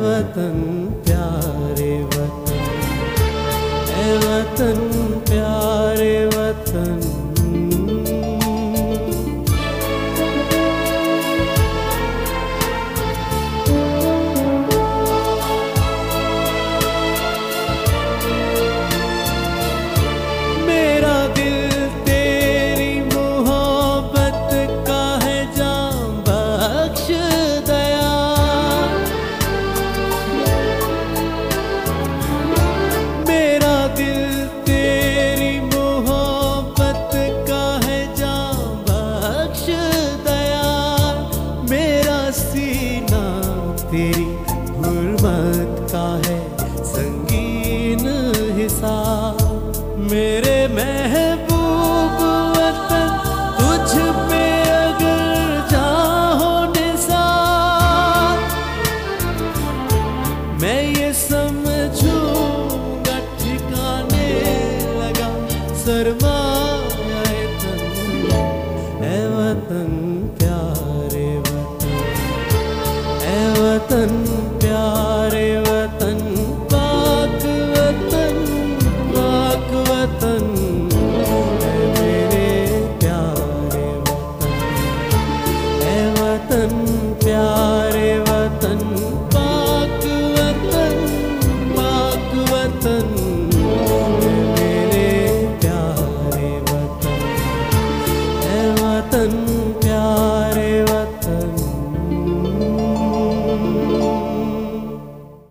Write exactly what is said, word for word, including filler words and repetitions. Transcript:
वतन प्यारे वतन, ऐ वतन प्यारे वतन। मेरा दिल तेरी मोहब्बत का है, जान बख्श दया। मेरा दिल तेरी मोहब्बत का है, जान बख्श दया। मेरा सीना तेरी हुर्मत का है, संगीन हिसाब। मेरे महबूब वतन तुझ पे अगर जाहो निसार, मैं ये समझूंगा ठिकाने लगा सरमा।